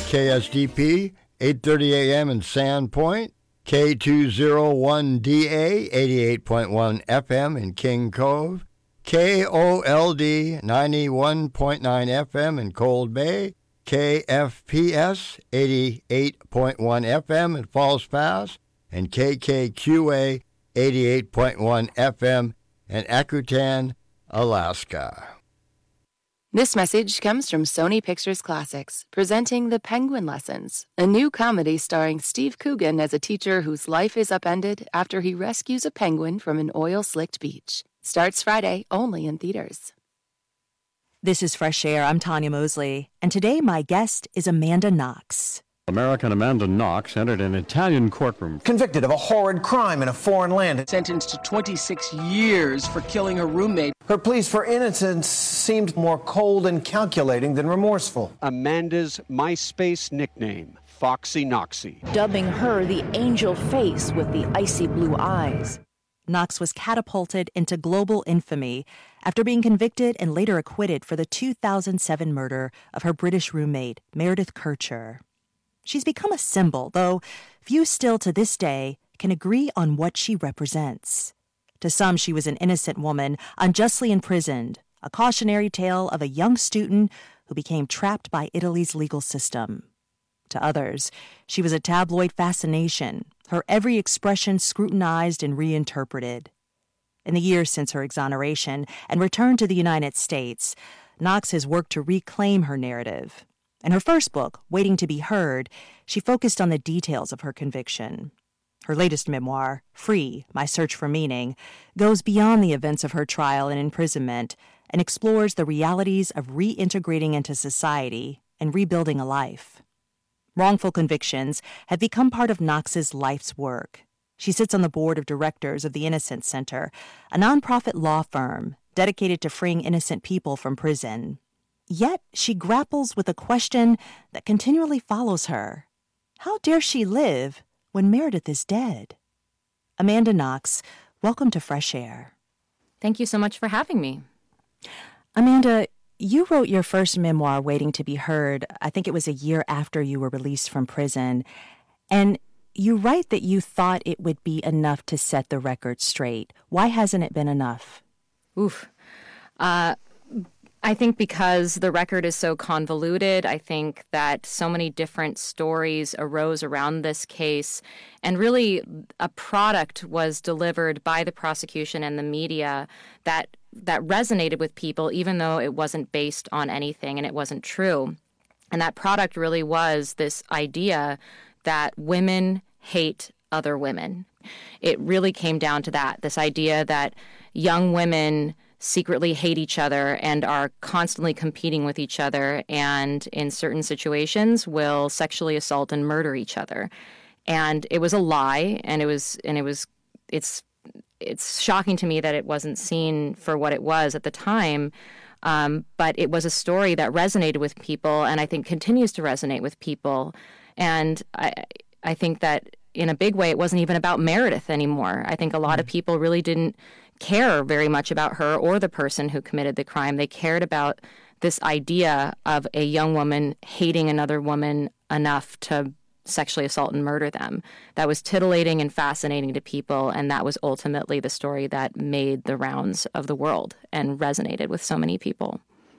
KSDP, 8:30 a.m. in Sandpoint, K201DA, 88.1 FM in King Cove, KOLD, 91.9 FM in Cold Bay, KFPS, 88.1 FM in Falls Pass, and KKQA, 88.1 FM in Akutan, Alaska. This message comes from Sony Pictures Classics, presenting The Penguin Lessons, a new comedy starring Steve Coogan as a teacher whose life is upended after he rescues a penguin from an oil-slicked beach. Starts Friday, only in theaters. This is Fresh Air. I'm Tanya Mosley, and today my guest is Amanda Knox. American Amanda Knox entered an Italian courtroom. Convicted of a horrid crime in a foreign land. Sentenced to 26 years for killing her roommate. Her pleas for innocence seemed more cold and calculating than remorseful. Amanda's MySpace nickname, Foxy Knoxy. Dubbing her the angel face with the icy blue eyes. Knox was catapulted into global infamy after being convicted and later acquitted for the 2007 murder of her British roommate, Meredith Kercher. She's become a symbol, though few still to this day can agree on what she represents. To some, she was an innocent woman unjustly imprisoned, a cautionary tale of a young student who became trapped by Italy's legal system. To others, she was a tabloid fascination, her every expression scrutinized and reinterpreted. In the years since her exoneration and return to the United States, Knox has worked to reclaim her narrative. In her first book, Waiting to be Heard, she focused on the details of her conviction. Her latest memoir, Free, My Search for Meaning, goes beyond the events of her trial and imprisonment and explores the realities of reintegrating into society and rebuilding a life. Wrongful convictions have become part of Knox's life's work. She sits on the board of directors of the Innocence Center, a nonprofit law firm dedicated to freeing innocent people from prison. Yet she grapples with a question that continually follows her. How dare she live when Meredith is dead? Amanda Knox, welcome to Fresh Air. Thank you so much for having me. Amanda, you wrote your first memoir, Waiting to be Heard. I think it was a year after you were released from prison. And you write that you thought it would be enough to set the record straight. Why hasn't it been enough? I think because the record is so convoluted, I think that so many different stories arose around this case, and really a product was delivered by the prosecution and the media that resonated with people, even though it wasn't based on anything and it wasn't true. And that product really was this idea that women hate other women. It really came down to that, this idea that young women secretly hate each other and are constantly competing with each other, and in certain situations will sexually assault and murder each other. And it was a lie, and it's shocking to me that it wasn't seen for what it was at the time. But it was a story that resonated with people, and I think continues to resonate with people. And I think that in a big way, it wasn't even about Meredith anymore. I think a lot of people really didn't care very much about her or the person who committed the crime. They cared about this idea of a young woman hating another woman enough to sexually assault and murder them. That was titillating and fascinating to people, and that was ultimately the story that made the rounds of the world and resonated with so many people.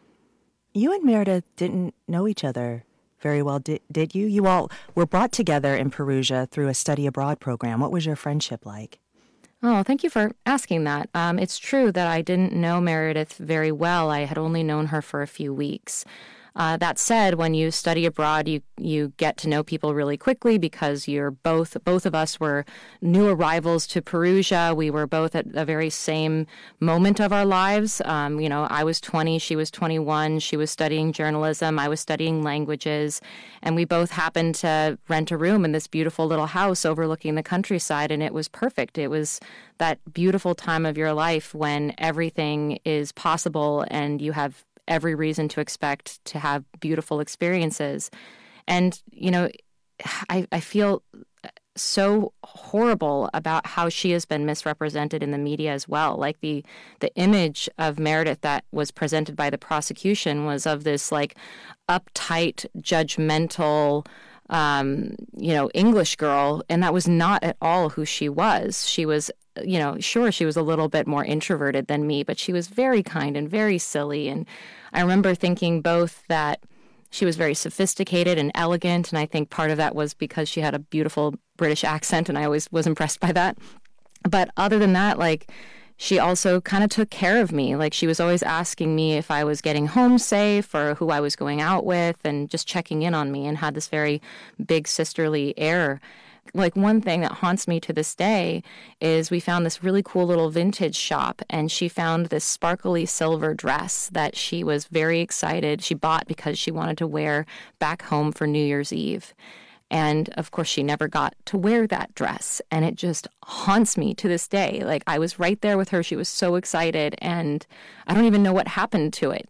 You and Meredith didn't know each other very well, did you? You all were brought together in Perugia through a study abroad program. What was your friendship like? Oh, thank you for asking that. It's true that I didn't know Meredith very well. I had only known her for a few weeks. That said, when you study abroad, you get to know people really quickly because you're both of us were new arrivals to Perugia. We were both at the very same moment of our lives. I was 20, she was 21. She was studying journalism. I was studying languages. And we both happened to rent a room in this beautiful little house overlooking the countryside, and it was perfect. It was that beautiful time of your life when everything is possible and you have every reason to expect to have beautiful experiences. And, I feel so horrible about how she has been misrepresented in the media as well. Like the image of Meredith that was presented by the prosecution was of this like uptight, judgmental, English girl, and that was not at all who she was. She was, sure, she was a little bit more introverted than me, but she was very kind and very silly. And I remember thinking both that she was very sophisticated and elegant, and I think part of that was because she had a beautiful British accent, and I always was impressed by that. But other than that, like, she also kind of took care of me. Like, she was always asking me if I was getting home safe or who I was going out with, and just checking in on me, and had this very big sisterly air. Like, one thing that haunts me to this day is we found this really cool little vintage shop, and she found this sparkly silver dress that she was very excited. She bought because she wanted to wear back home for New Year's Eve. And, of course, she never got to wear that dress, and it just haunts me to this day. Like, I was right there with her. She was so excited, and I don't even know what happened to it,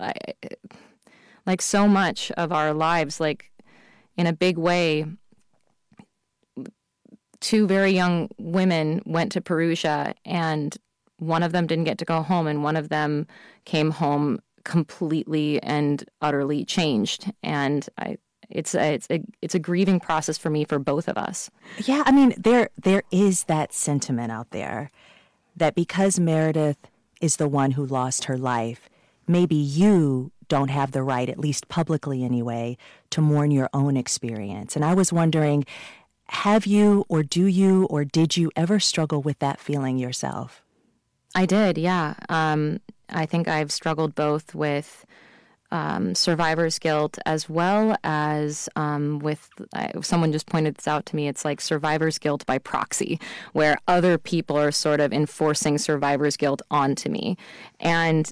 like so much of our lives, like, in a big way, two very young women went to Perugia, and one of them didn't get to go home, and one of them came home completely and utterly changed. And it's a grieving process for me, for both of us. Yeah, I mean, there is that sentiment out there that because Meredith is the one who lost her life, maybe you don't have the right, at least publicly anyway, to mourn your own experience. And I was wondering, have you, or do you, or did you ever struggle with that feeling yourself? I did, yeah. I think I've struggled both with survivor's guilt as well as with, someone just pointed this out to me, it's like survivor's guilt by proxy, where other people are sort of enforcing survivor's guilt onto me. And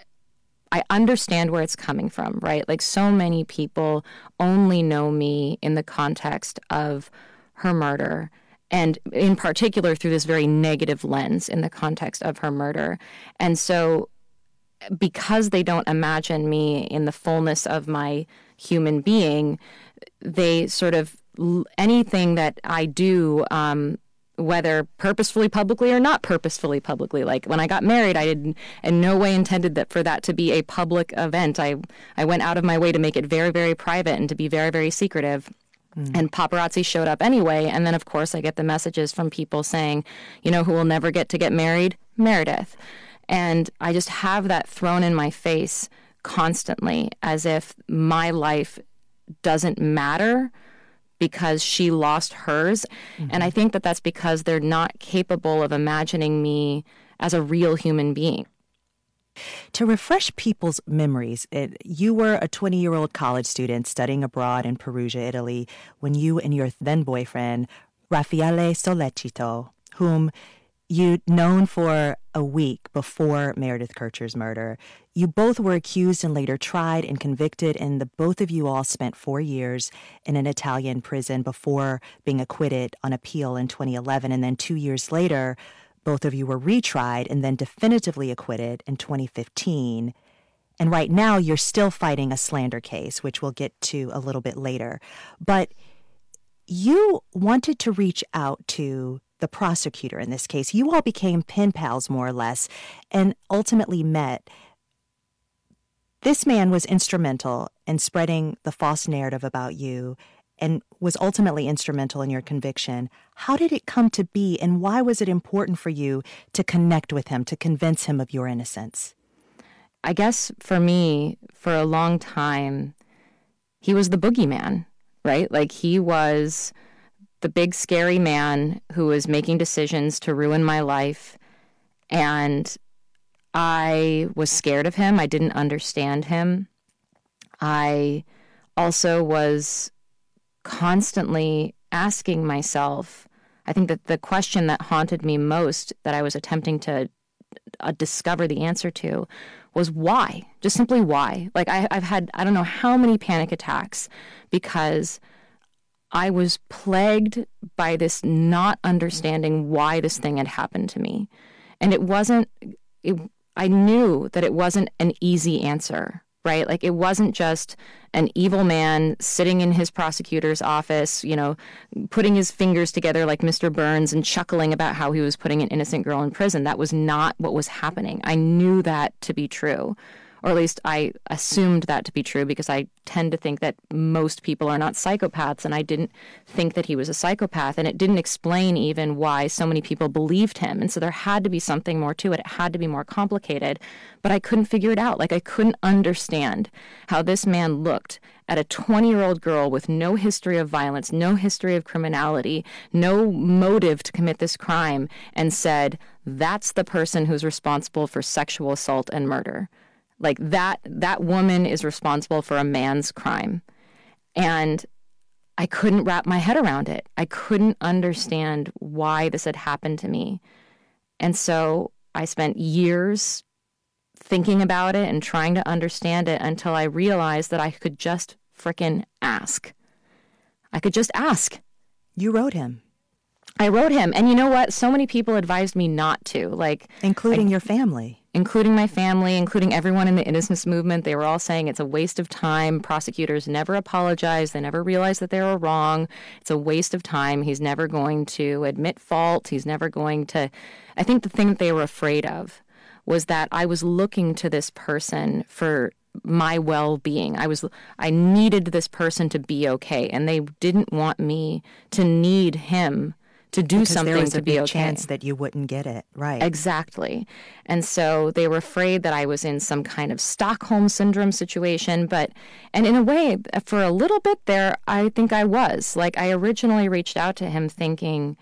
I understand where it's coming from, right? Like, so many people only know me in the context of her murder, and in particular through this very negative lens in the context of her murder. And so because they don't imagine me in the fullness of my human being, they sort of, anything that I do, whether purposefully publicly or not purposefully publicly, like when I got married, I did in no way intended that for that to be a public event. I went out of my way to make it very, very private and to be very, very secretive. And paparazzi showed up anyway. And then, of course, I get the messages from people saying, who will never get to get married? Meredith. And I just have that thrown in my face constantly, as if my life doesn't matter because she lost hers. Mm-hmm. And I think that that's because they're not capable of imagining me as a real human being. To refresh people's memories, you were a 20-year-old college student studying abroad in Perugia, Italy, when you and your then-boyfriend, Raffaele Sollecito, whom you'd known for a week before Meredith Kercher's murder, you both were accused and later tried and convicted, and the both of you all spent 4 years in an Italian prison before being acquitted on appeal in 2011, and then 2 years later, both of you were retried and then definitively acquitted in 2015. And right now, you're still fighting a slander case, which we'll get to a little bit later. But you wanted to reach out to the prosecutor in this case. You all became pen pals, more or less, and ultimately met. This man was instrumental in spreading the false narrative about you and was ultimately instrumental in your conviction. How did it come to be, and why was it important for you to connect with him, to convince him of your innocence? I guess for me, for a long time, he was the boogeyman, right? Like, he was the big, scary man who was making decisions to ruin my life, and I was scared of him. I didn't understand him. I also was constantly asking myself, I think that the question that haunted me most, that I was attempting to discover the answer to, was why? Just simply why? Like, I've had, I don't know how many panic attacks because I was plagued by this not understanding why this thing had happened to me. And I knew that it wasn't an easy answer, right? Like, it wasn't just an evil man sitting in his prosecutor's office, you know, putting his fingers together like Mr. Burns and chuckling about how he was putting an innocent girl in prison. That was not what was happening. I knew that to be true, or at least I assumed that to be true, because I tend to think that most people are not psychopaths, and I didn't think that he was a psychopath, and it didn't explain even why so many people believed him. And so there had to be something more to it. It had to be more complicated, but I couldn't figure it out. Like, I couldn't understand how this man looked at a 20-year-old girl with no history of violence, no history of criminality, no motive to commit this crime, and said, that's the person who's responsible for sexual assault and murder. Like, that woman is responsible for a man's crime. And I couldn't wrap my head around it. I couldn't understand why this had happened to me. And so I spent years thinking about it and trying to understand it until I realized that I could just frickin' ask. I could just ask. You wrote him. I wrote him. And you know what? So many people advised me not to. Like, including your family. Including my family, including everyone in the innocence movement. They were all saying it's a waste of time. Prosecutors never apologize. They never realize that they were wrong. It's a waste of time. He's never going to admit fault. He's never going to... I think the thing that they were afraid of was that I was looking to this person for my well-being. I needed this person to be okay, and they didn't want me to need him to do because something there was to a be big okay. chance that you wouldn't get it, right? Exactly. And so they were afraid that I was in some kind of Stockholm syndrome situation. And in a way, for a little bit there, I think I was. Like, I originally reached out to him thinking,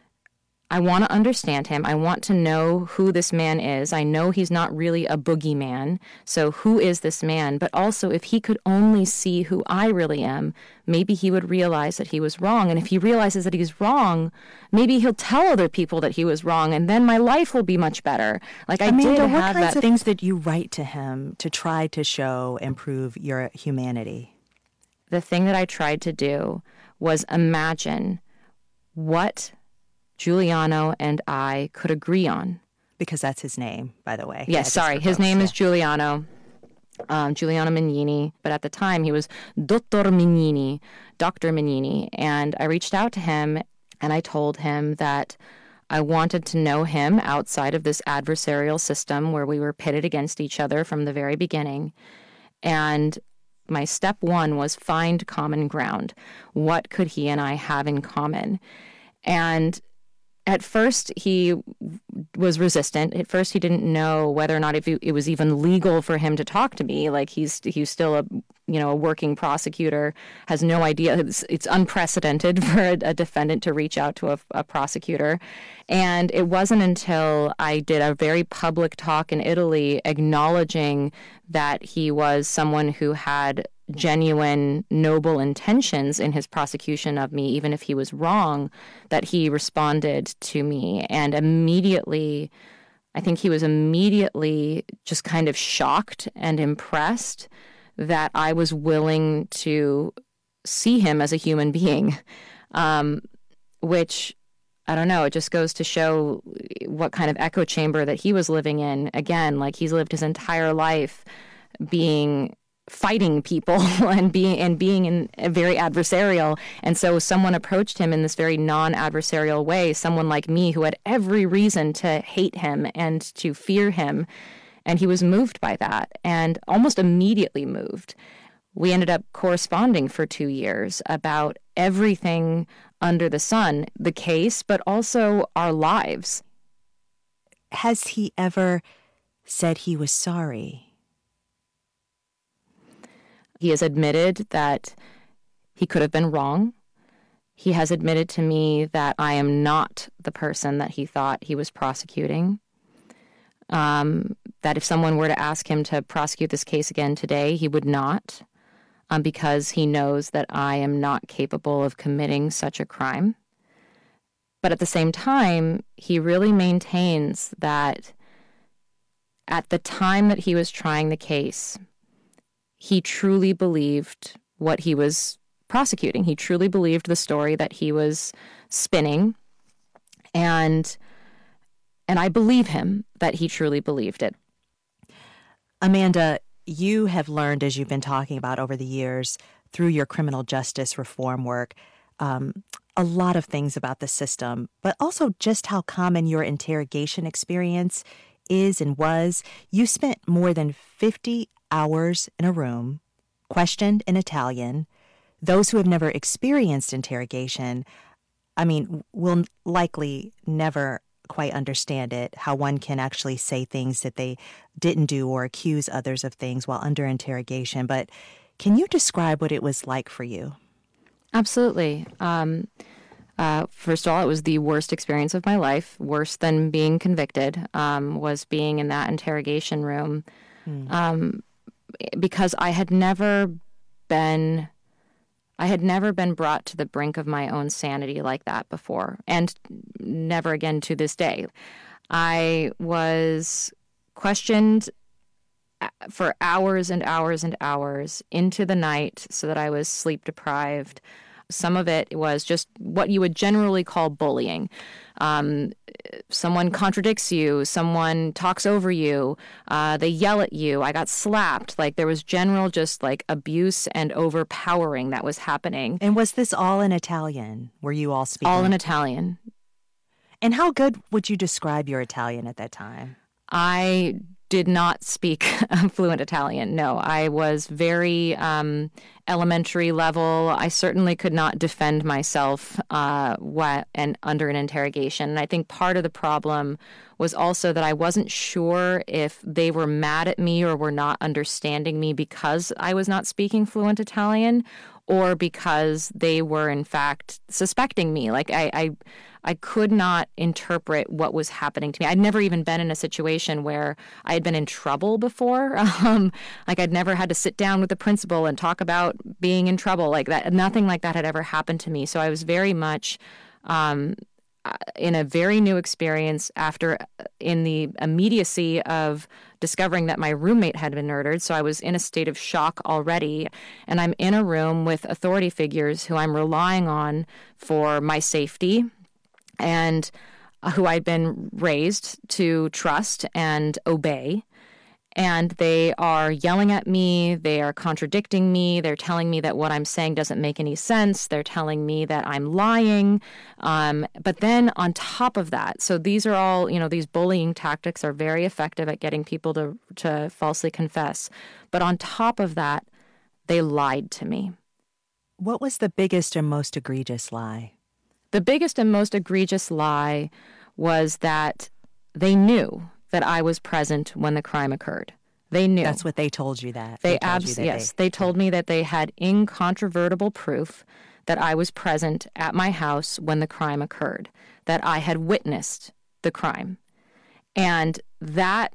I want to understand him. I want to know who this man is. I know he's not really a boogeyman. So who is this man? But also, if he could only see who I really am, maybe he would realize that he was wrong. And if he realizes that he's wrong, maybe he'll tell other people that he was wrong, and then my life will be much better. Like, I Amanda, did have what kinds that. of things did you write to him to try to show and prove your humanity? The thing that I tried to do was imagine what Giuliano and I could agree on. Because that's his name, by the way. Yes, sorry. His name is Giuliano. Giuliano Mignini. But at the time, he was Dottor Mignini, Dr. Mignini. And I reached out to him, and I told him that I wanted to know him outside of this adversarial system where we were pitted against each other from the very beginning. And my step one was find common ground. What could he and I have in common? And at first, he was resistant. At first, he didn't know whether or not it was even legal for him to talk to me. Like, he's still a working prosecutor, has no idea. It's unprecedented for a defendant to reach out to a prosecutor. And it wasn't until I did a very public talk in Italy acknowledging that he was someone who had genuine, noble intentions in his prosecution of me, even if he was wrong, that he responded to me. And immediately, I think he was immediately just kind of shocked and impressed that I was willing to see him as a human being, which, I don't know, it just goes to show what kind of echo chamber that he was living in. Again, like, he's lived his entire life fighting people and being in a very adversarial. And so someone approached him in this very non-adversarial way, someone like me who had every reason to hate him and to fear him. And he was moved by that, and almost immediately moved. We ended up corresponding for 2 years about everything under the sun, the case, but also our lives. Has he ever said he was sorry? He has admitted that he could have been wrong. He has admitted to me that I am not the person that he thought he was prosecuting. That if someone were to ask him to prosecute this case again today, he would not, because he knows that I am not capable of committing such a crime. But at the same time, he really maintains that at the time that he was trying the case, he truly believed what he was prosecuting. He truly believed the story that he was spinning. And I believe him that he truly believed it. Amanda, you have learned, as you've been talking about over the years, through your criminal justice reform work, a lot of things about the system, but also just how common your interrogation experience is and was. You spent more than 50 hours in a room, questioned in Italian. Those who have never experienced interrogation, will likely never quite understand it, how one can actually say things that they didn't do or accuse others of things while under interrogation. But can you describe what it was like for you? Absolutely. First of all, it was the worst experience of my life, worse than being convicted, was being in that interrogation room, because I had never been brought to the brink of my own sanity like that before, and never again to this day. I was questioned for hours and hours and hours into the night so that I was sleep deprived. Some of it was just what you would generally call bullying. Someone contradicts you, someone talks over you, they yell at you. I got slapped. Like, there was general just like abuse and overpowering that was happening. And was this all in Italian? Were you all speaking? All in Italian. And how good would you describe your Italian at that time? I did not speak fluent Italian. No, I was very elementary level. I certainly could not defend myself and under an interrogation. And I think part of the problem was also that I wasn't sure if they were mad at me or were not understanding me because I was not speaking fluent Italian, or because they were in fact suspecting me. Like, I could not interpret what was happening to me. I'd never even been in a situation where I had been in trouble before. Like, I'd never had to sit down with the principal and talk about being in trouble like that. Nothing like that had ever happened to me. So I was very much in a very new experience in the immediacy of discovering that my roommate had been murdered. So I was in a state of shock already. And I'm in a room with authority figures who I'm relying on for my safety, and who I'd been raised to trust and obey. And they are yelling at me, they are contradicting me, they're telling me that what I'm saying doesn't make any sense, they're telling me that I'm lying. But then on top of that, so these are all, these bullying tactics are very effective at getting people to falsely confess. But on top of that, they lied to me. What was the biggest and most egregious lie? The biggest and most egregious lie was that they knew that I was present when the crime occurred. They knew. That's what they told you that. They told me that they had incontrovertible proof that I was present at my house when the crime occurred, that I had witnessed the crime. And that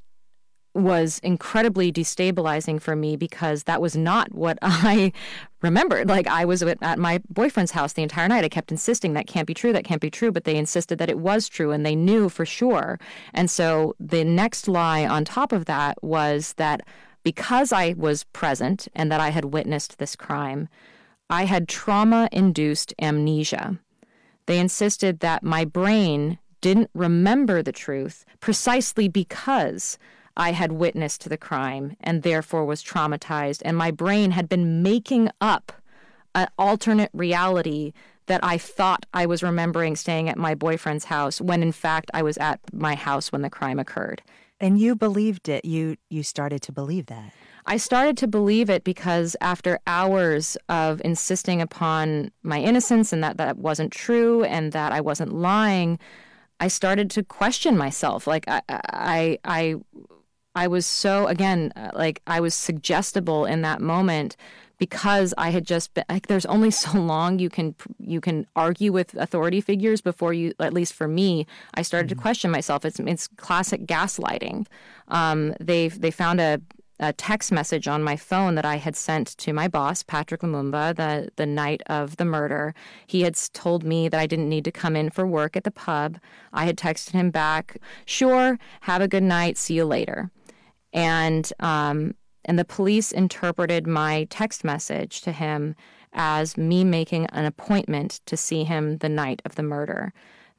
was incredibly destabilizing for me, because that was not what I remembered. Like, I was at my boyfriend's house the entire night. I kept insisting that can't be true, but they insisted that it was true, and they knew for sure. And so the next lie on top of that was that because I was present and that I had witnessed this crime, I had trauma-induced amnesia. They insisted that my brain didn't remember the truth precisely because I had witnessed the crime and therefore was traumatized, and my brain had been making up an alternate reality that I thought I was remembering staying at my boyfriend's house, when in fact I was at my house when the crime occurred. And you believed it. You started to believe that. I started to believe it because after hours of insisting upon my innocence and that wasn't true and that I wasn't lying, I started to question myself. Like, I was so, again, I was suggestible in that moment, because I had just been, there's only so long you can argue with authority figures before you, at least for me, I started to question myself. It's classic gaslighting. They found a text message on my phone that I had sent to my boss, Patrick Lumumba, the night of the murder. He had told me that I didn't need to come in for work at the pub. I had texted him back, "Sure, have a good night, see you later." And the police interpreted my text message to him as me making an appointment to see him the night of the murder.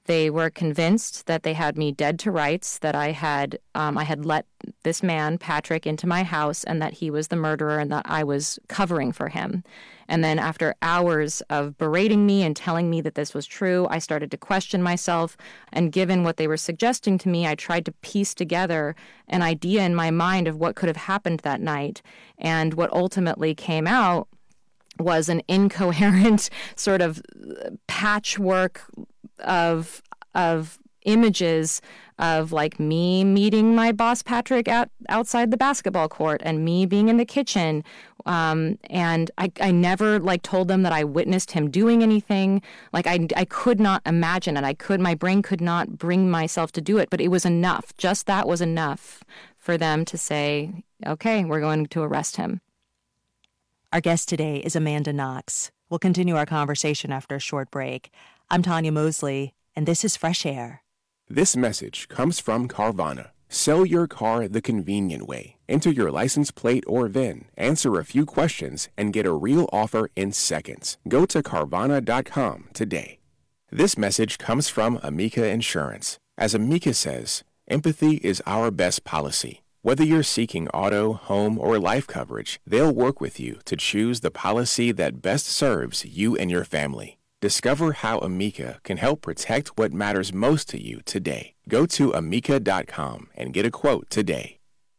They were convinced that they had me dead to rights, that I had let this man, Patrick, into my house and that he was the murderer and that I was covering for him. And then after hours of berating me and telling me that this was true, I started to question myself. And given what they were suggesting to me, I tried to piece together an idea in my mind of what could have happened that night. And what ultimately came out was an incoherent sort of patchwork of images of like me meeting my boss Patrick outside the basketball court and me being in the kitchen. And I never like told them that I witnessed him doing anything. Like I could not imagine it. My brain could not bring myself to do it, but it was enough. Just that was enough for them to say, okay, we're going to arrest him. Our guest today is Amanda Knox. We'll continue our conversation after a short break. I'm Tanya Mosley, and this is Fresh Air. This message comes from Carvana. Sell your car the convenient way. Enter your license plate or VIN, answer a few questions, and get a real offer in seconds. Go to Carvana.com today. This message comes from Amica Insurance. As Amica says, empathy is our best policy. Whether you're seeking auto, home, or life coverage, they'll work with you to choose the policy that best serves you and your family. Discover how Amica can help protect what matters most to you today. Go to Amica.com and get a quote today.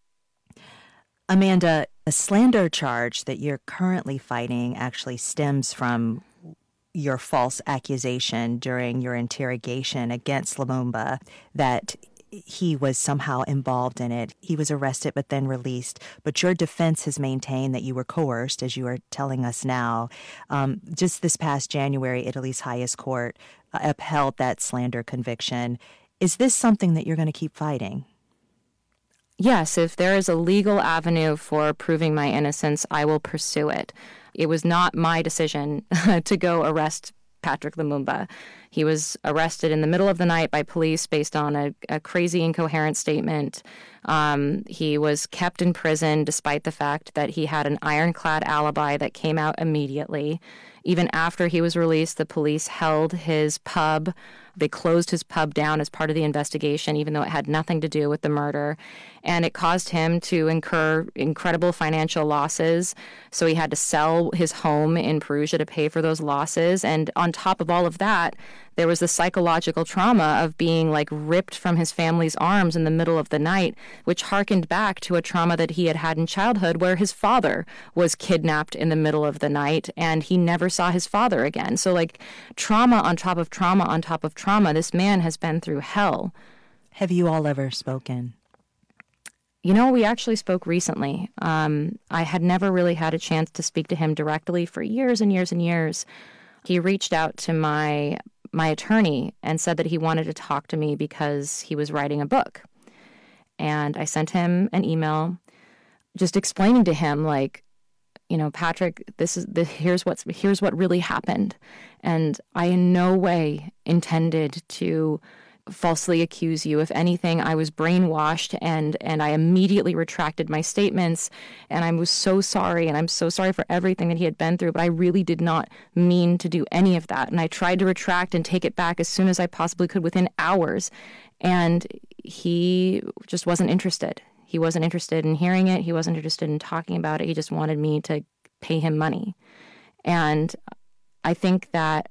Amanda, the slander charge that you're currently fighting actually stems from your false accusation during your interrogation against Lumumba that he was somehow involved in it. He was arrested but then released. But your defense has maintained that you were coerced, as you are telling us now. Just this past January, Italy's highest court upheld that slander conviction. Is this something that you're going to keep fighting? Yes, if there is a legal avenue for proving my innocence, I will pursue it. It was not my decision to go arrest Patrick Lumumba. He was arrested in the middle of the night by police based on a crazy, incoherent statement. He was kept in prison despite the fact that he had an ironclad alibi that came out immediately. Even after he was released, the police held his pub. They closed his pub down as part of the investigation, even though it had nothing to do with the murder. And it caused him to incur incredible financial losses. So he had to sell his home in Perugia to pay for those losses. And on top of all of that, there was the psychological trauma of being like ripped from his family's arms in the middle of the night, which harkened back to a trauma that he had had in childhood where his father was kidnapped in the middle of the night and he never saw his father again. So like trauma on top of trauma on top of trauma, this man has been through hell. Have you all ever spoken? You know, we actually spoke recently. I had never really had a chance to speak to him directly for years and years and years. He reached out to my attorney and said that he wanted to talk to me because he was writing a book. And I sent him an email just explaining to him, like, you know, Patrick, here's what really happened. And I in no way intended to falsely accuse you. If anything, I was brainwashed and I immediately retracted my statements. And I was so sorry. And I'm so sorry for everything that he had been through. But I really did not mean to do any of that. And I tried to retract and take it back as soon as I possibly could within hours. And he just wasn't interested. He wasn't interested in hearing it. He wasn't interested in talking about it. He just wanted me to pay him money. And I think that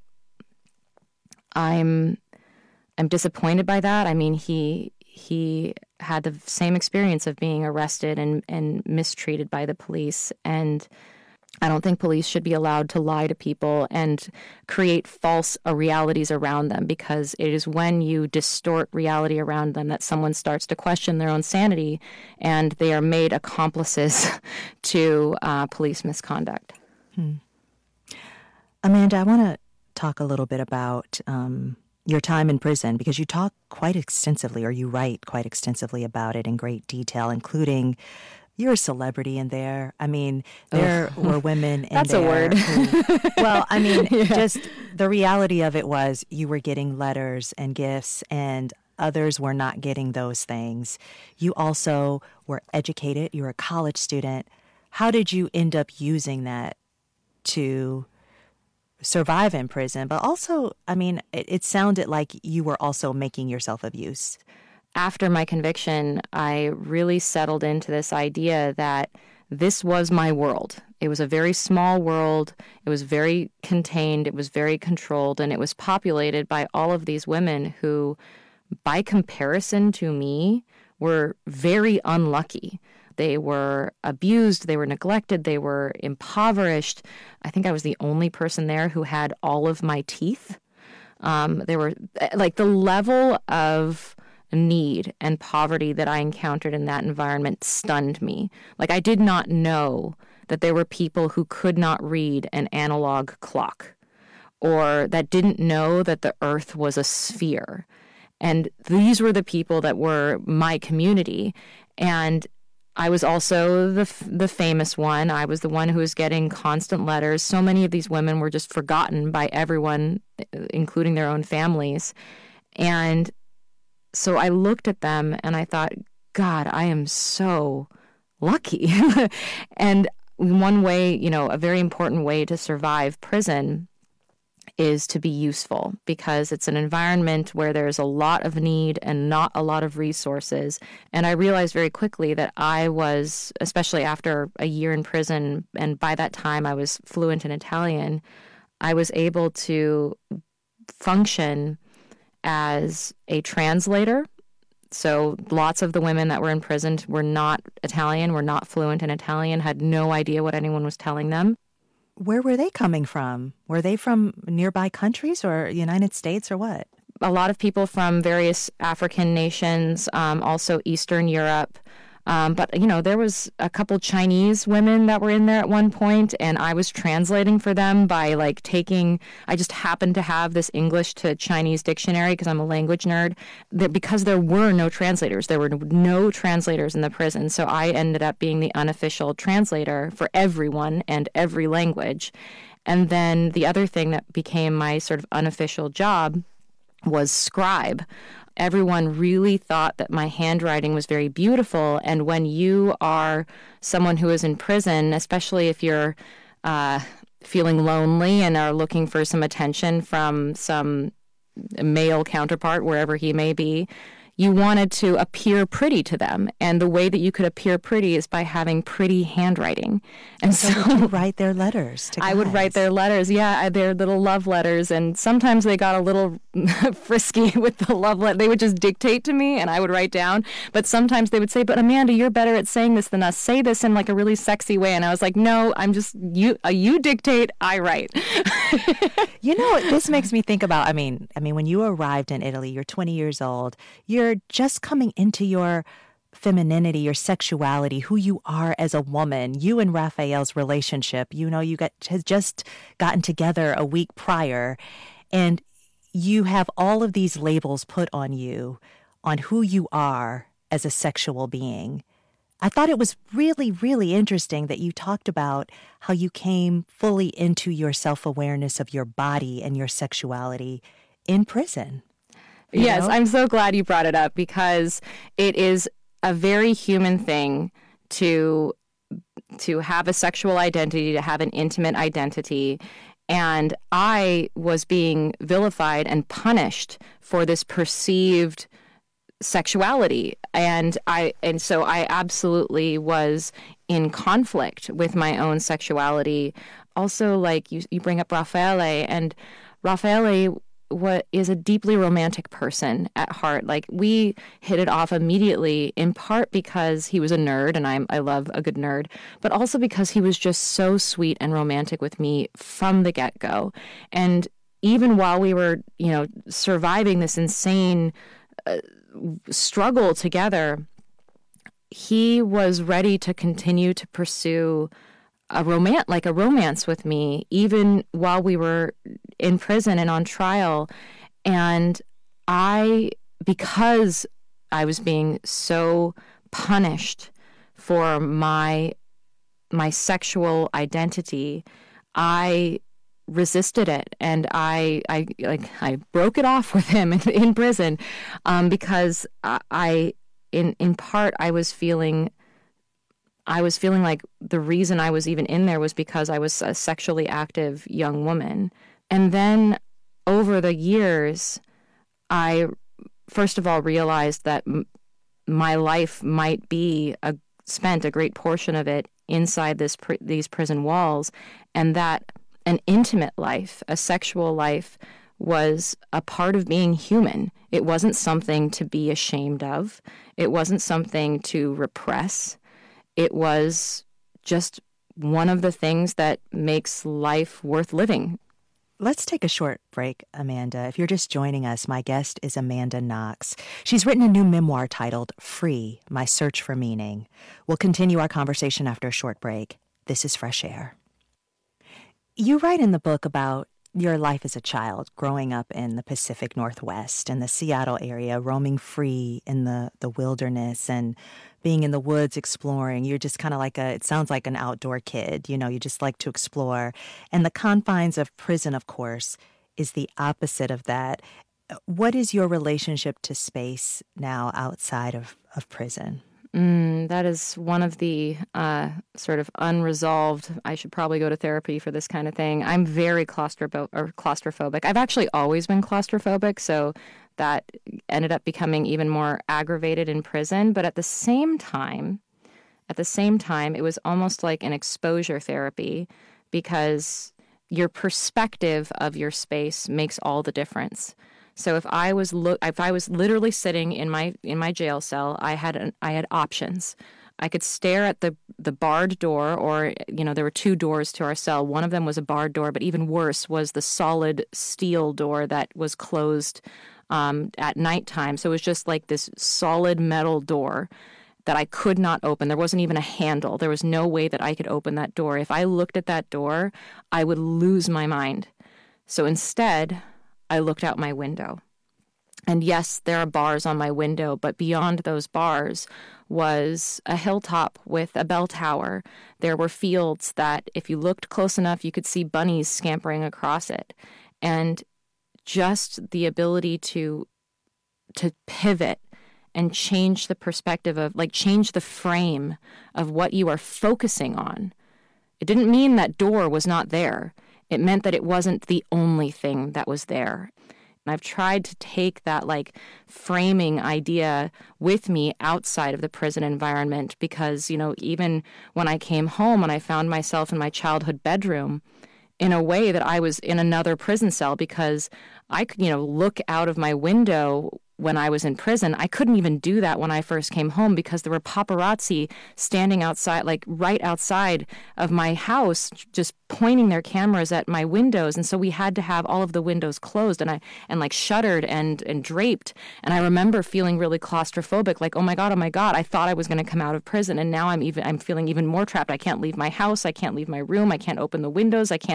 I'm disappointed by that. I mean, he had the same experience of being arrested and mistreated by the police. And I don't think police should be allowed to lie to people and create false realities around them, because it is when you distort reality around them that someone starts to question their own sanity and they are made accomplices to police misconduct. Amanda, I want to talk a little bit about your time in prison, because you talk quite extensively, or you write quite extensively about it in great detail, including you're a celebrity in there. I mean, there were women in That's there. A word. Well, I mean, just the reality of it was you were getting letters and gifts and others were not getting those things. You also were educated. You were a college student. How did you end up using that to survive in prison, but also, I mean, it sounded like you were also making yourself of use. After my conviction, I really settled into this idea that this was my world. It was a very small world. It was very contained. It was very controlled. And it was populated by all of these women who, by comparison to me, were very unlucky. They were abused. They were neglected. They were impoverished. I think I was the only person there who had all of my teeth. They were like the level of need and poverty that I encountered in that environment stunned me. Like, I did not know that there were people who could not read an analog clock, or that didn't know that the earth was a sphere. And these were the people that were my community. And I was also the famous one. I was the one who was getting constant letters. So many of these women were just forgotten by everyone, including their own families. And so I looked at them and I thought, God, I am so lucky. And one way, a very important way to survive prison is to be useful, because it's an environment where there's a lot of need and not a lot of resources. And I realized very quickly that I was, especially after a year in prison, and by that time I was fluent in Italian, I was able to function as a translator. So lots of the women that were imprisoned were not Italian, were not fluent in Italian, had no idea what anyone was telling them. Where were they coming from? Were they from nearby countries or United States or what? A lot of people from various African nations, also Eastern Europe. But, there was a couple Chinese women that were in there at one point, and I was translating for them by I just happened to have this English to Chinese dictionary because I'm a language nerd, because there were no translators. There were no translators in the prison. So I ended up being the unofficial translator for everyone and every language. And then the other thing that became my sort of unofficial job was scribe. Everyone really thought that my handwriting was very beautiful. And when you are someone who is in prison, especially if you're feeling lonely and are looking for some attention from some male counterpart, wherever he may be, you wanted to appear pretty to them. And the way that you could appear pretty is by having pretty handwriting. And so you write their letters to guys. I would write their letters, their little love letters. And sometimes they got a little frisky with the love letter. They would just dictate to me and I would write down. But sometimes they would say, but Amanda, you're better at saying this than us. Say this in like a really sexy way. And I was like, no, I'm just, you dictate, I write. This makes me think about, when you arrived in Italy, you're 20 years old, you're just coming into your femininity, your sexuality, who you are as a woman. You and Raphael's relationship, has just gotten together a week prior, and you have all of these labels put on you, on who you are as a sexual being. I thought it was really, really interesting that you talked about how you came fully into your self-awareness of your body and your sexuality in prison. Yes, I'm so glad you brought it up, because it is a very human thing to have a sexual identity, to have an intimate identity. And I was being vilified and punished for this perceived sexuality. And so I absolutely was in conflict with my own sexuality. Also, like you bring up Raffaele, and Raffaele is a deeply romantic person at heart. Like, we hit it off immediately, in part because he was a nerd, and I love a good nerd, but also because he was just so sweet and romantic with me from the get-go. And even while we were, surviving this insane struggle together, he was ready to continue to pursue a romance with me, even while we were in prison and on trial. And because I was being so punished for my sexual identity, I resisted it, and I broke it off with him in prison, because in part I was feeling like the reason I was even in there was because I was a sexually active young woman And then over the years, I first of all realized that my life might be spent a great portion of it inside these prison walls, and that an intimate life, a sexual life, was a part of being human. It wasn't something to be ashamed of. It wasn't something to repress. It was just one of the things that makes life worth living. Let's take a short break, Amanda. If you're just joining us, my guest is Amanda Knox. She's written a new memoir titled Free, My Search for Meaning. We'll continue our conversation after a short break. This is Fresh Air. You write in the book about your life as a child, growing up in the Pacific Northwest and the Seattle area, roaming free in the wilderness and being in the woods exploring. You're just kind of it sounds like an outdoor kid. You just like to explore. And the confines of prison, of course, is the opposite of that. What is your relationship to space now outside of prison? That is one of the sort of unresolved, I should probably go to therapy for this kind of thing. I'm very claustrophobic. I've actually always been claustrophobic, so that ended up becoming even more aggravated in prison. But at the same time, it was almost like an exposure therapy, because your perspective of your space makes all the difference. So if I was literally sitting in my jail cell, I had options. I could stare at the barred door, or there were two doors to our cell. One of them was a barred door, but even worse was the solid steel door that was closed at nighttime. So it was just like this solid metal door that I could not open. There wasn't even a handle. There was no way that I could open that door. If I looked at that door, I would lose my mind. So instead, I looked out my window. And yes, there are bars on my window, but beyond those bars was a hilltop with a bell tower. There were fields that, if you looked close enough, you could see bunnies scampering across it. And just the ability to pivot and change the perspective of, change the frame of what you are focusing on. It didn't mean that door was not there. It meant that it wasn't the only thing that was there. And I've tried to take that framing idea with me outside of the prison environment, because, even when I came home and I found myself in my childhood bedroom, in a way that I was in another prison cell, because I could, look out of my window when I was in prison. I couldn't even do that when I first came home, because there were paparazzi standing outside, right outside of my house, just pointing their cameras at my windows. And so we had to have all of the windows closed and shuttered and draped. And I remember feeling really claustrophobic, oh my God, I thought I was going to come out of prison. And now I'm feeling even more trapped. I can't leave my house. I can't leave my room. I can't open the windows. I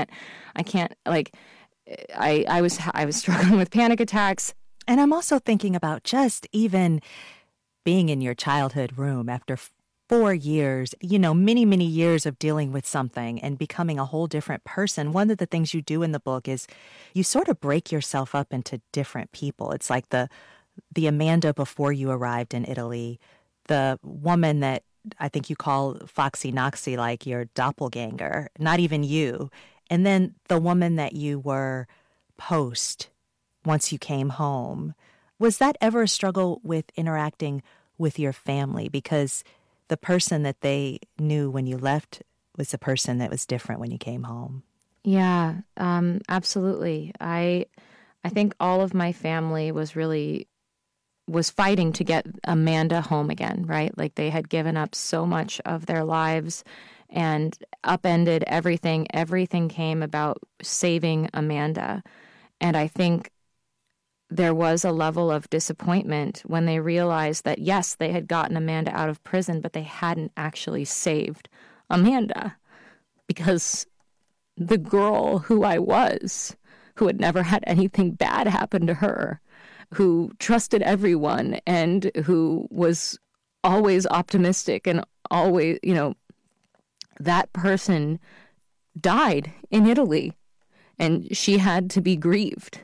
was struggling with panic attacks. And I'm also thinking about just even being in your childhood room after 4 years, many, many years of dealing with something and becoming a whole different person. One of the things you do in the book is you sort of break yourself up into different people. It's like the Amanda before you arrived in Italy, the woman that I think you call Foxy Noxy, like your doppelganger, not even you. And then the woman that you were post once you came home. Was that ever a struggle with interacting with your family? Because the person that they knew when you left was the person that was different when you came home. Yeah, absolutely. I think all of my family was fighting to get Amanda home again, right? They had given up so much of their lives and upended everything. Everything came about saving Amanda. And I think there was a level of disappointment when they realized that, yes, they had gotten Amanda out of prison, but they hadn't actually saved Amanda, because the girl who I was, who had never had anything bad happen to her, who trusted everyone and who was always optimistic and always, that person died in Italy, and she had to be grieved.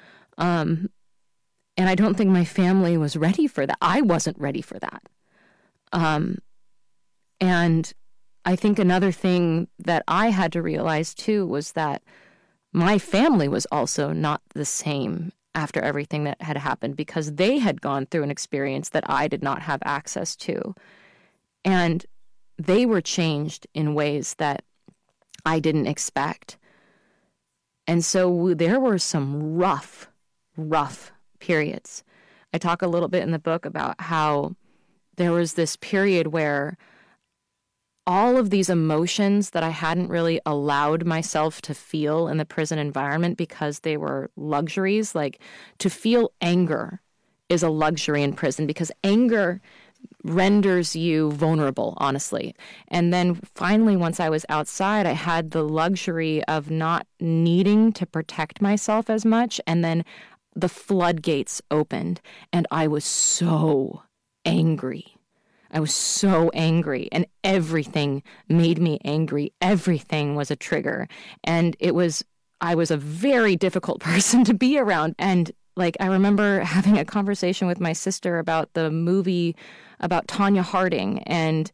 And I don't think my family was ready for that. I wasn't ready for that. And I think another thing that I had to realize too was that my family was also not the same after everything that had happened because they had gone through an experience that I did not have access to. And they were changed in ways that I didn't expect. And so there were some rough periods. I talk a little bit in the book about how there was this period where all of these emotions that I hadn't really allowed myself to feel in the prison environment because they were luxuries, like to feel anger is a luxury in prison because anger renders you vulnerable, honestly. And then finally, once I was outside, I had the luxury of not needing to protect myself as much. And then the floodgates opened and I was so angry. And everything made me angry. Everything was a trigger. And I was a very difficult person to be around. And like, I remember having a conversation with my sister about the movie about Tonya Harding and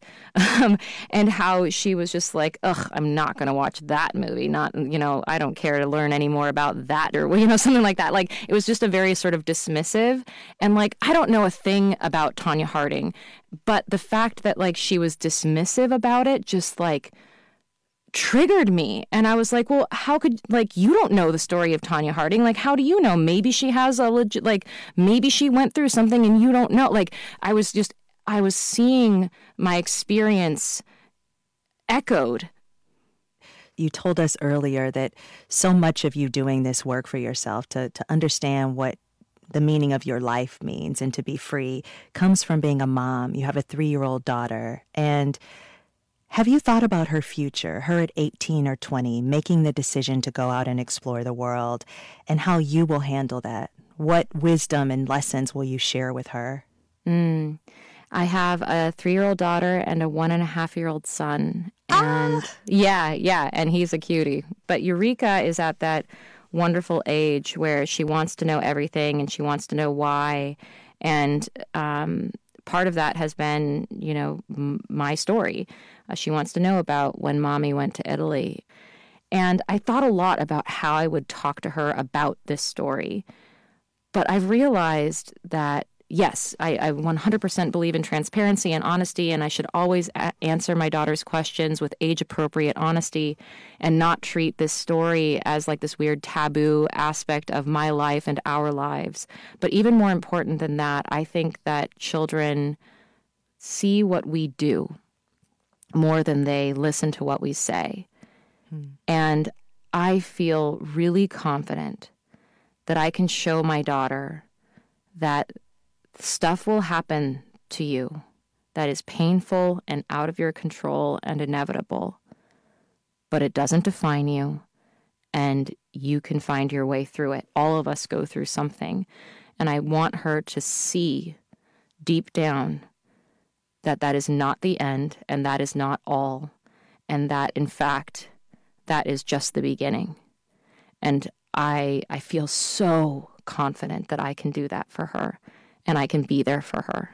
how she was just like, ugh, I'm not going to watch that movie. Not, I don't care to learn any more about that or, something like that. Like, it was just a very sort of dismissive. And like, I don't know a thing about Tonya Harding, but the fact that like she was dismissive about it just like triggered me. And I was like, well, how could, like, you don't know the story of Tonya Harding. Like, how do you know? Maybe she has a legit, like, maybe she went through something and you don't know. Like, I was seeing my experience echoed. You told us earlier that so much of you doing this work for yourself to understand what the meaning of your life means and to be free comes from being a mom. You have a 3-year-old daughter. And have you thought about her future, her at 18 or 20, making the decision to go out and explore the world, and how you will handle that? What wisdom and lessons will you share with her? I have a 3-year-old daughter and a 1.5-year-old son. And yeah, and he's a cutie. But Eureka is at that wonderful age where she wants to know everything and she wants to know why. And part of that has been, my story. She wants to know about when Mommy went to Italy. And I thought a lot about how I would talk to her about this story. But I've realized that, yes, I 100% believe in transparency and honesty, and I should always answer my daughter's questions with age-appropriate honesty and not treat this story as like this weird taboo aspect of my life and our lives. But even more important than that, I think that children see what we do more than they listen to what we say. And I feel really confident that I can show my daughter that stuff will happen to you that is painful and out of your control and inevitable, but it doesn't define you, and you can find your way through it. All of us go through something, and I want her to see deep down that that is not the end, and that is not all, and that, in fact, that is just the beginning. And I feel so confident that I can do that for her, and I can be there for her.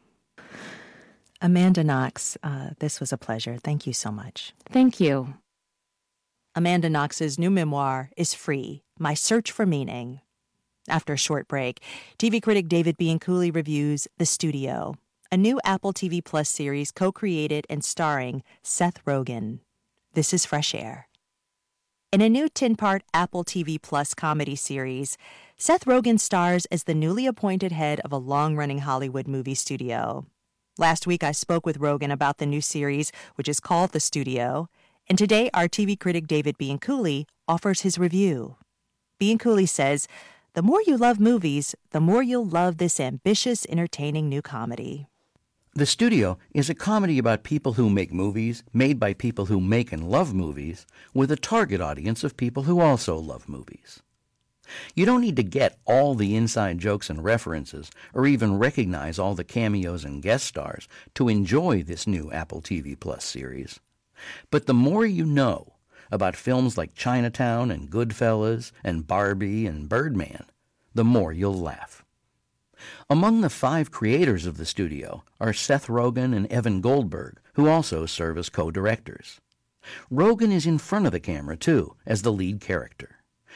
Amanda Knox, this was a pleasure. Thank you so much. Thank you. Amanda Knox's new memoir is free, My Search for Meaning. After a short break, TV critic David Bianculli reviews The Studio, a new Apple TV Plus series co-created and starring Seth Rogen. This is Fresh Air. In a new 10-part Apple TV Plus comedy series, Seth Rogen stars as the newly appointed head of a long-running Hollywood movie studio. Last week, I spoke with Rogen about the new series, which is called The Studio, and today our TV critic David Bianculli offers his review. Bianculli says, "The more you love movies, the more you'll love this ambitious, entertaining new comedy." The Studio is a comedy about people who make movies, made by people who make and love movies, with a target audience of people who also love movies. You don't need to get all the inside jokes and references, or even recognize all the cameos and guest stars to enjoy this new Apple TV Plus series. But the more you know about films like Chinatown and Goodfellas and Barbie and Birdman, the more you'll laugh. Among the 5 creators of The Studio are Seth Rogen and Evan Goldberg, who also serve as co-directors. Rogen is in front of the camera, too, as the lead character.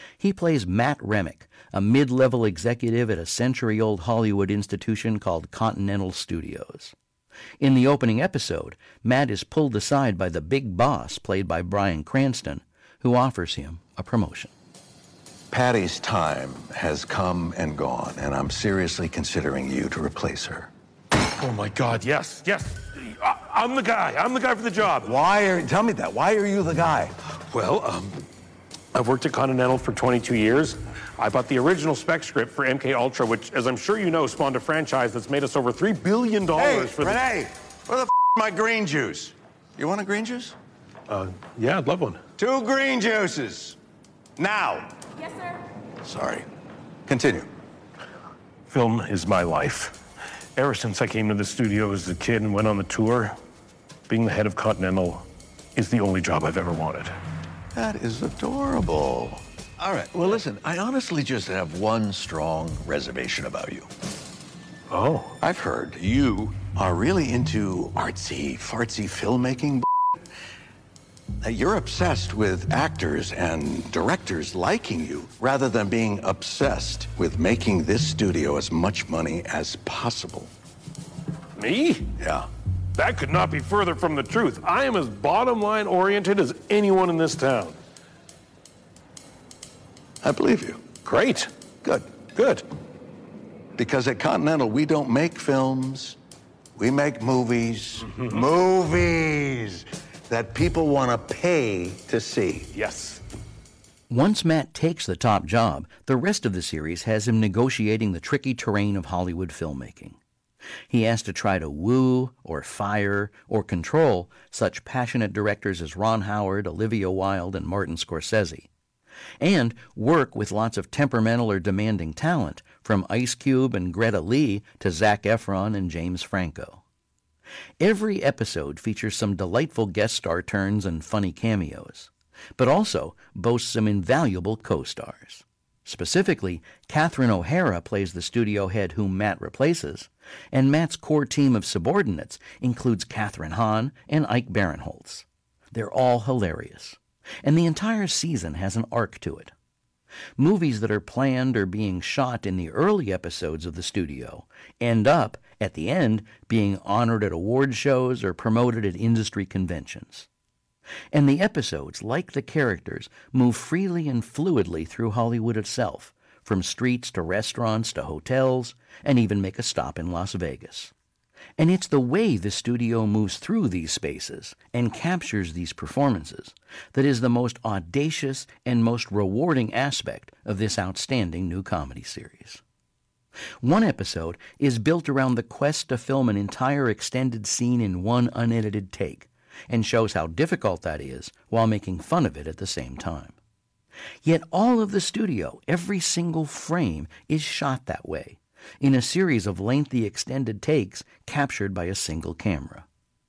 He plays Matt Remick, a mid-level executive at a century-old Hollywood institution called Continental Studios. In the opening episode, Matt is pulled aside by the big boss, played by Bryan Cranston, who offers him a promotion. Patty's time has come and gone, and I'm seriously considering you to replace her. Oh my God, yes. I'm the guy. I'm the guy for the job. Tell me that. Why are you the guy? Well, I've worked at Continental for 22 years. I bought the original spec script for MK Ultra, which, as I'm sure you know, spawned a franchise that's made us over $3 billion for Renee, where the my green juice? You want a green juice? Yeah, I'd love one. 2 green juices. Now. Yes, sir. Sorry. Continue. Film is my life. Ever since I came to the studio as a kid and went on the tour, being the head of Continental is the only job I've ever wanted. That is adorable. All right, well, listen, I honestly just have one strong reservation about you. Oh? I've heard you are really into artsy, fartsy filmmaking. You're obsessed with actors and directors liking you, rather than being obsessed with making this studio as much money as possible. Me? Yeah. That could not be further from the truth. I am as bottom-line oriented as anyone in this town. I believe you. Great. Good. Because at Continental, we don't make films. We make movies. Movies that people want to pay to see. Yes. Once Matt takes the top job, the rest of the series has him negotiating the tricky terrain of Hollywood filmmaking. He has to try to woo or fire or control such passionate directors as Ron Howard, Olivia Wilde, and Martin Scorsese, and work with lots of temperamental or demanding talent, from Ice Cube and Greta Lee to Zac Efron and James Franco. Every episode features some delightful guest star turns and funny cameos, but also boasts some invaluable co-stars. Specifically, Catherine O'Hara plays the studio head whom Matt replaces, and Matt's core team of subordinates includes Kathryn Hahn and Ike Barinholtz. They're all hilarious, and the entire season has an arc to it. Movies that are planned or being shot in the early episodes of the studio end up, at the end, being honored at award shows or promoted at industry conventions. And the episodes, like the characters, move freely and fluidly through Hollywood itself, from streets to restaurants to hotels, and even make a stop in Las Vegas. And it's the way the studio moves through these spaces and captures these performances that is the most audacious and most rewarding aspect of this outstanding new comedy series. One episode is built around the quest to film an entire extended scene in one unedited take, and shows how difficult that is while making fun of it at the same time. Yet all of the studio, every single frame, is shot that way, in a series of lengthy extended takes captured by a single camera.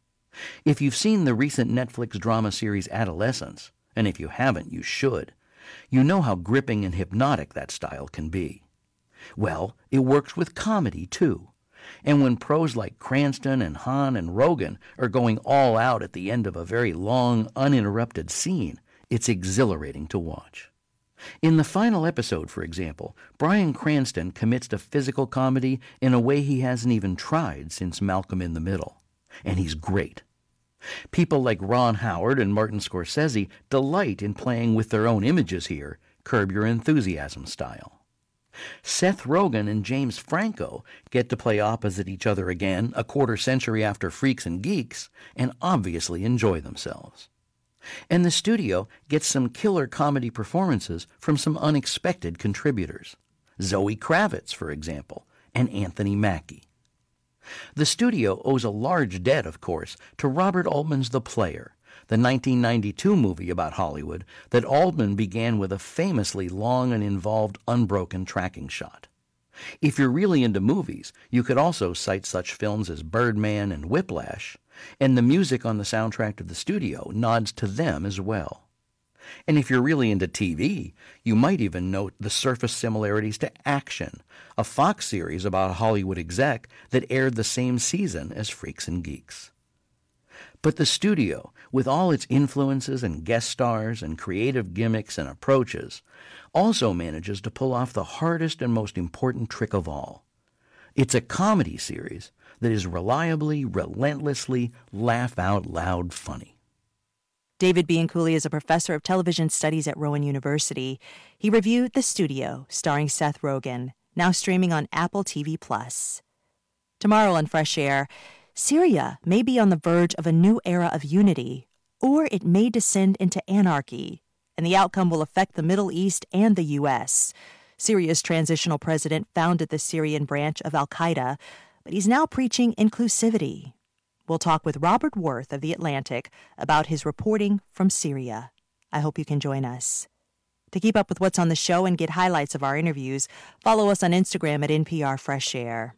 If you've seen the recent Netflix drama series Adolescence, and if you haven't, you should, you know how gripping and hypnotic that style can be. Well, it works with comedy, too. And when pros like Cranston and Hahn and Rogen are going all out at the end of a very long, uninterrupted scene, it's exhilarating to watch. In the final episode, for example, Bryan Cranston commits to physical comedy in a way he hasn't even tried since Malcolm in the Middle. And he's great. People like Ron Howard and Martin Scorsese delight in playing with their own images here, Curb Your Enthusiasm style. Seth Rogen and James Franco get to play opposite each other again a quarter century after Freaks and Geeks, and obviously enjoy themselves. And the studio gets some killer comedy performances from some unexpected contributors. Zoe Kravitz, for example, and Anthony Mackie. The studio owes a large debt, of course, to Robert Altman's The Player, the 1992 movie about Hollywood that Altman began with a famously long and involved unbroken tracking shot. If you're really into movies, you could also cite such films as Birdman and Whiplash, and the music on the soundtrack to The Studio nods to them as well. And if you're really into TV, you might even note the surface similarities to Action, a Fox series about a Hollywood exec that aired the same season as Freaks and Geeks. But the studio, with all its influences and guest stars and creative gimmicks and approaches, also manages to pull off the hardest and most important trick of all. It's a comedy series that is reliably, relentlessly, laugh-out-loud funny. David Bianculli is a professor of television studies at Rowan University. He reviewed The Studio, starring Seth Rogen, now streaming on Apple TV+. Tomorrow on Fresh Air, Syria may be on the verge of a new era of unity, or it may descend into anarchy, and the outcome will affect the Middle East and the U.S. Syria's transitional president founded the Syrian branch of al-Qaeda, but he's now preaching inclusivity. We'll talk with Robert Worth of The Atlantic about his reporting from Syria. I hope you can join us. To keep up with what's on the show and get highlights of our interviews, follow us on Instagram at NPR Fresh Air.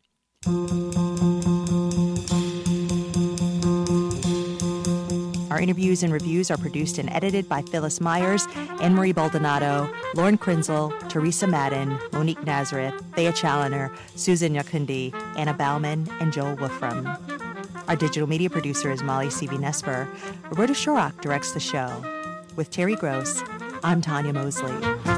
Our interviews and reviews are produced and edited by Phyllis Myers, Anne-Marie Baldonado, Lauren Krinzel, Teresa Madden, Monique Nazareth, Thea Challoner, Susan Yakundi, Anna Bauman, and Joel Wolfram. Our digital media producer is Molly C.V. Roberta Shorak directs the show. With Terry Gross, I'm Tanya Mosley.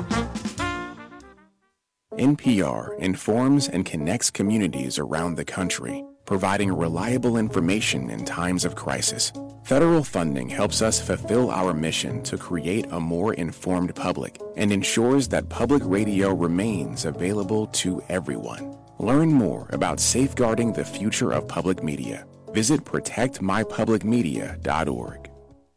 NPR informs and connects communities around the country, providing reliable information in times of crisis. Federal funding helps us fulfill our mission to create a more informed public and ensures that public radio remains available to everyone. Learn more about safeguarding the future of public media. Visit protectmypublicmedia.org.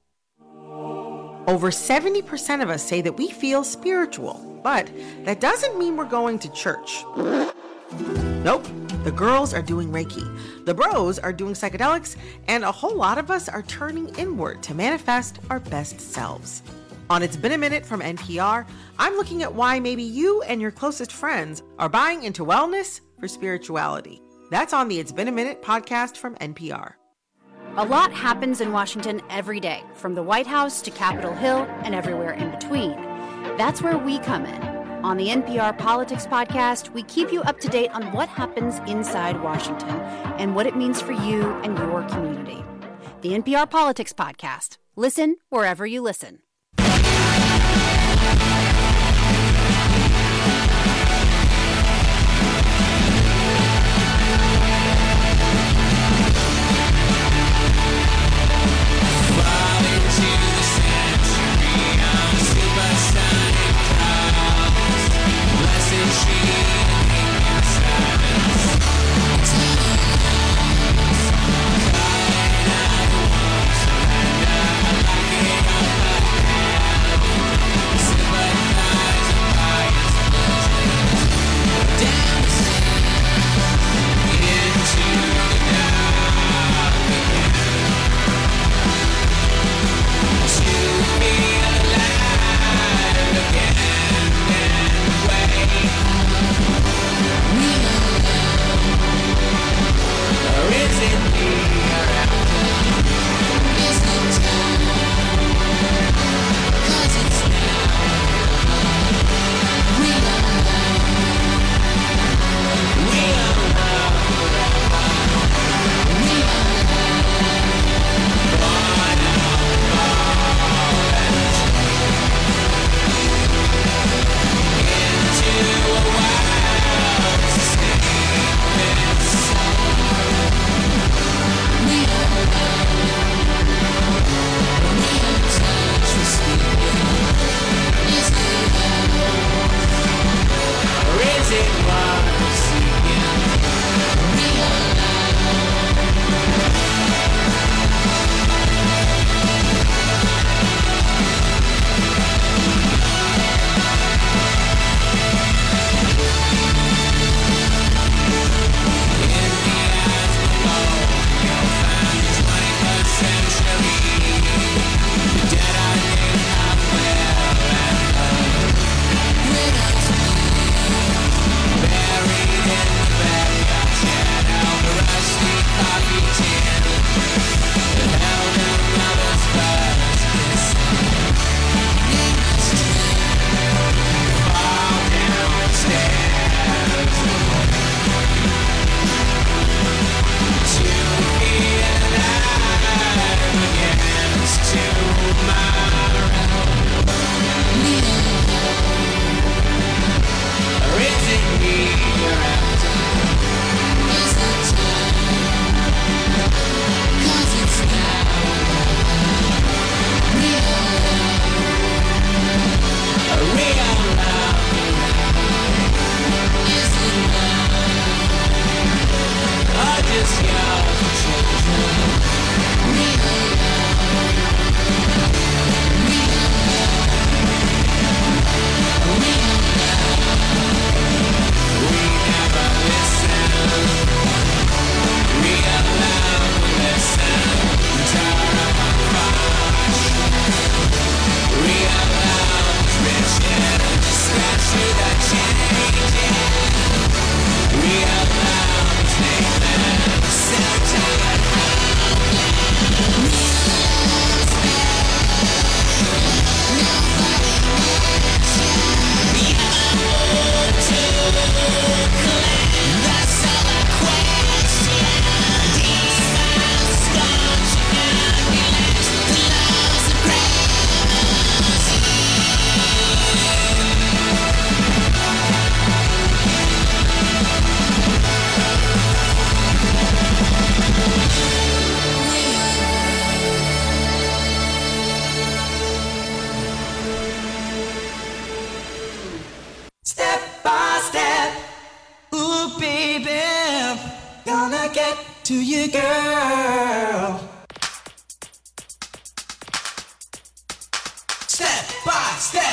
Over 70% of us say that we feel spiritual, but that doesn't mean we're going to church. Nope. The girls are doing Reiki, the bros are doing psychedelics, and a whole lot of us are turning inward to manifest our best selves. On It's Been a Minute from NPR, I'm looking at why maybe you and your closest friends are buying into wellness for spirituality. That's on the It's Been a Minute podcast from NPR. A lot happens in Washington every day, from the White House to Capitol Hill and everywhere in between. That's where we come in. On the NPR Politics Podcast, we keep you up to date on what happens inside Washington and what it means for you and your community. The NPR Politics Podcast. Listen wherever you listen. Gonna get to you, girl. Step by step.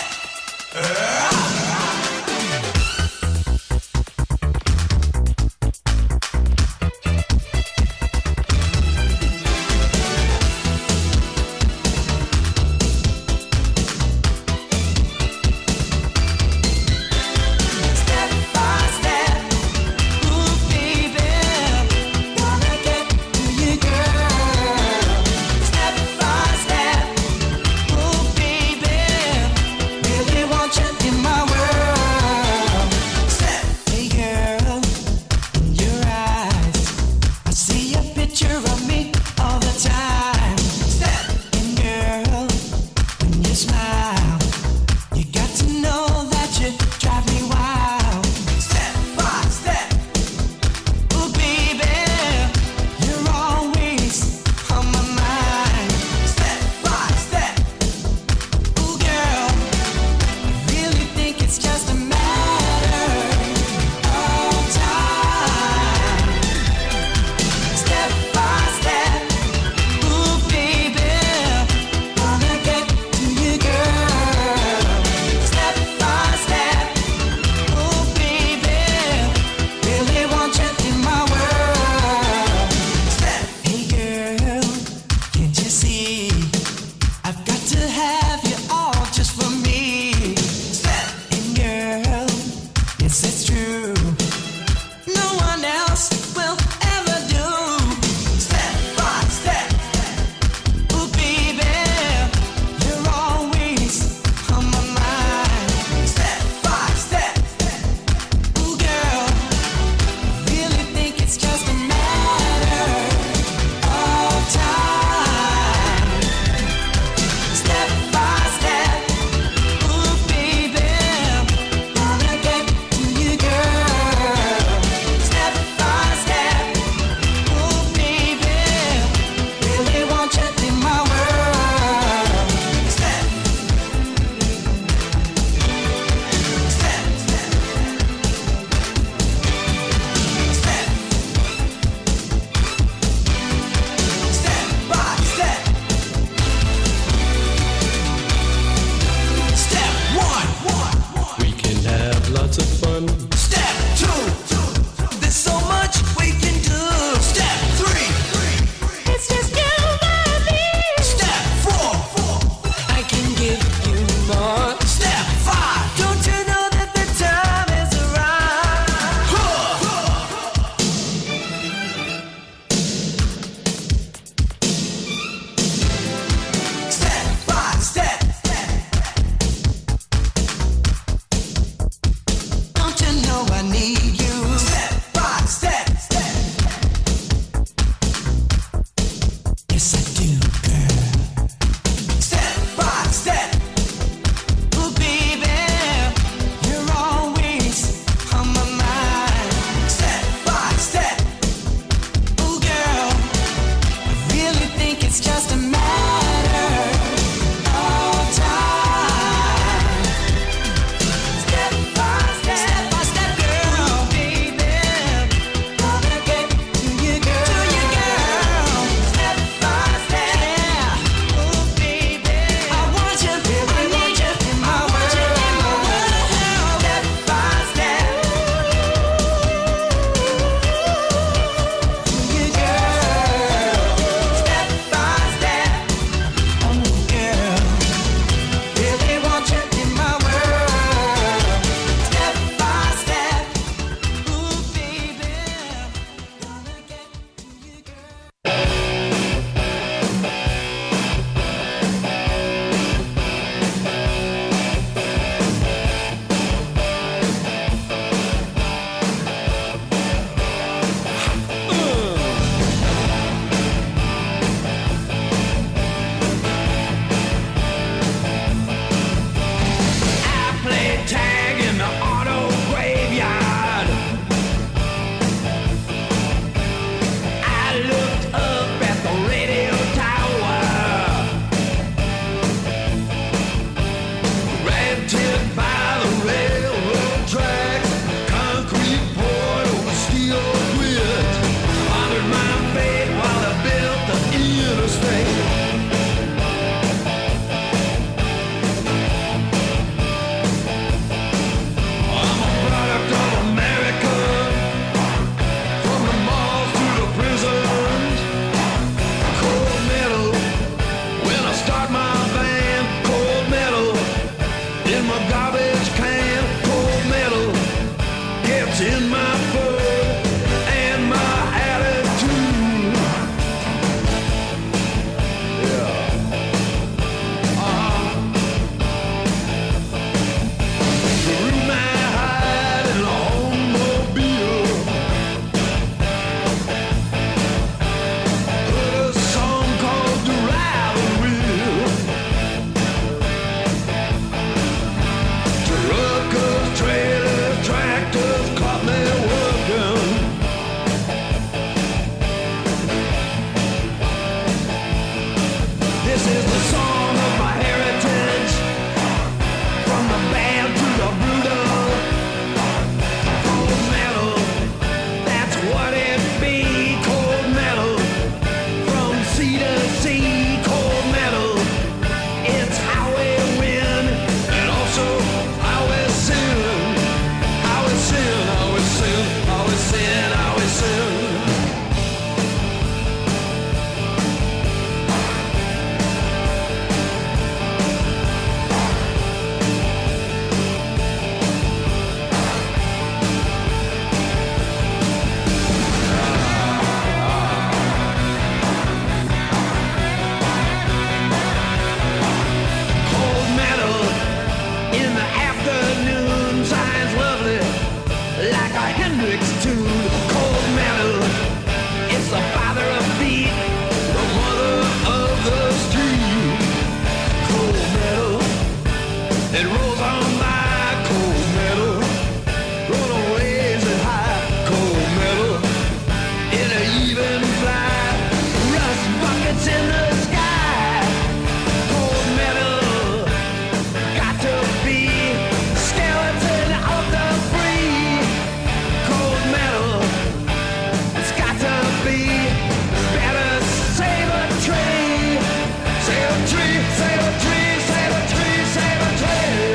a Hendrix tune. Cold metal, it's the father of beat, the mother of the street. Cold metal, it rolls on by. Cold metal, runaways at high. Cold metal, in an even fly. Rust buckets in the sky. Cold metal, got to be skeleton of the free. Cold metal, it's got to be better. Save a tree, save a tree, save a tree, save a tree, save a tree.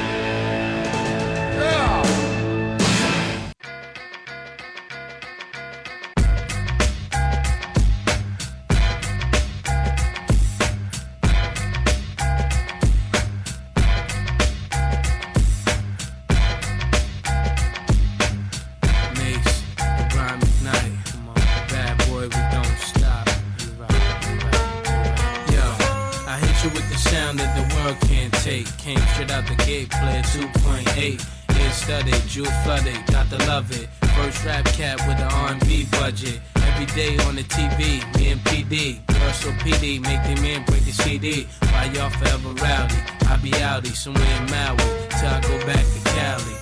Yeah. Mace, the rhyme ignite. Come on, bad boy, we don't stop. You right. Yo, I hit you with the sound that the world can't take. Came straight out the gate, played 2.8. Ear studied, jewel flooded, got to love it. First rap cat with the R&B budget. Every day on the TV, me and PD. Girls so PD, make them men break the CD. Why y'all forever rowdy? I be outie somewhere in Maui till I go back to Cali.